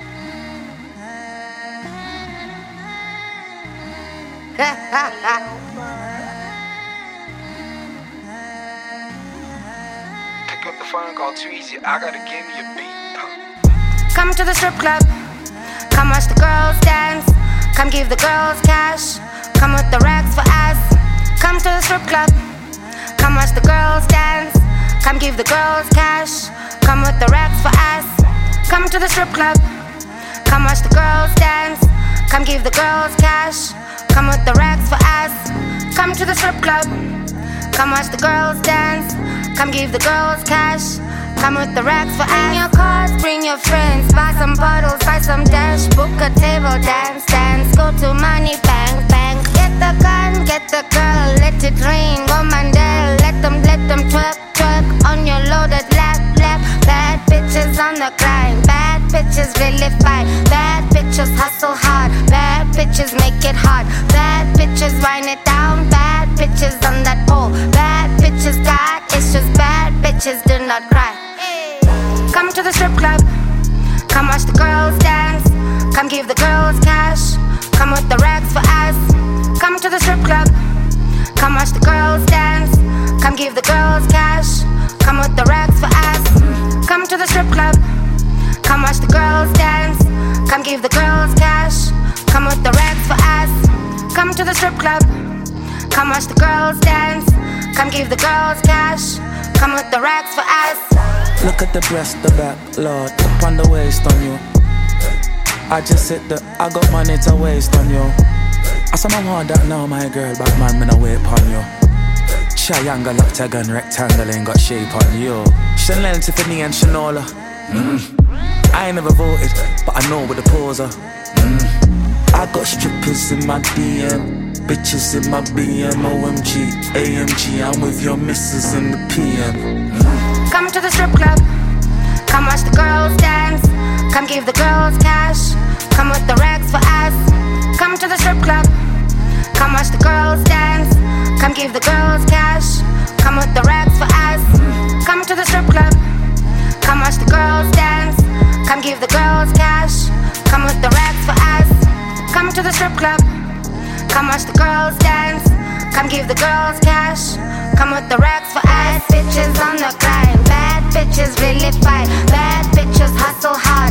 Pick up the phone and call Tweezy. I gotta give me a beat. Come to the strip club. Come watch the girls dance. Come give the girls cash. Come with the racks for us. Come to the strip club. Come watch the girls dance. Come give the girls cash. Come with the racks for us. Come to the strip club. Come watch the girls dance. Come give the girls cash. Come with the racks for us. Come to the strip club. Come watch the girls dance. Come give the girls cash. Come with the racks for us. Bring your cars, bring your friends. Buy some bottles, buy some dash. Book a table, dance, dance. Go to money, bang, bang. Get the gun, get the girl. Let it rain, go Mandel. Let them twerk, twerk. On your loaded lap, lap. Bad bitches on the grind. Bad bitches really fight. Bad bitches hustle hard. Bad bitches make it hard. Bad bitches wind it down. Bad bitches on that pole. Bad bitches got issues. Bad bitches do not cry. Come to the strip club. Come watch the girls dance. Come give the girls cash. Come with the racks for us. Come to the strip club. Come watch the girls dance. Come give the girls cash. Come with the racks for us. Come to the strip club. Come watch the girls dance. Come give the girls cash. Come with the racks for us. Come to the strip club. Come watch the girls dance. Come give the girls cash. Come with the racks for us. Look at the breast, the back, Lord. Up on the waist on you. I just said that I got money to waste on you. I saw my want that now, my girl, but man, me no wait on you. Triangle, octagon, rectangle, ain't got shape on you. Chanel, Tiffany and Shanola. I ain't never voted, but I know what the pose are. I got strippers in my DM, bitches in my BM, OMG, AMG. I'm with your missus in the PM. Come to the strip club. Come watch the girls dance. Come give the girls cash. Come with the racks for us. Come to the strip club. Come watch the girls dance. Come give the girls cash. Come with the racks for us. Come to the strip club. Come watch the girls dance. Come give the girls cash. Come with the racks for us. Come to the strip club. Come watch the girls dance. Come give the girls cash. Come with the racks for us. Bitches on the grind. Bad bitches really fight. Bad bitches hustle hard.